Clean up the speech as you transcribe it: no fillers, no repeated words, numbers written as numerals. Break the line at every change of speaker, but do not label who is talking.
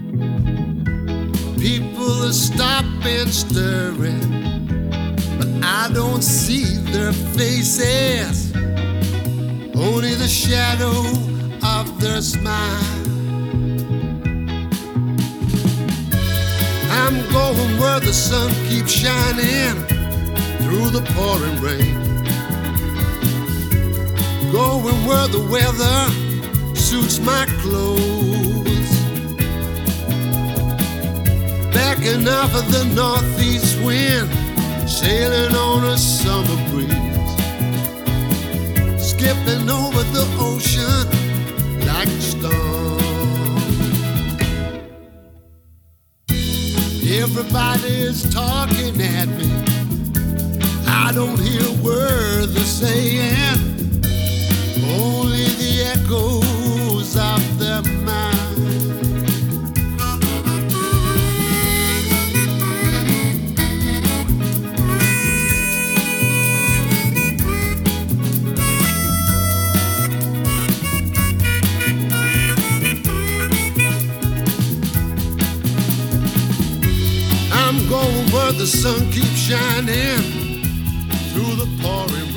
People are stopping, stirring, but I don't see their faces, only the shadow of their smile. I'm going where the sun keeps shining through the pouring rain, going where the weather suits my clothes, backing off of the northeast wind, sailing on a summer breeze, skipping over the ocean like a storm. Everybody's talking at me, I don't hear a word they're saying, only the echoes of their mind. I'm going where the sun keeps shining through the pouring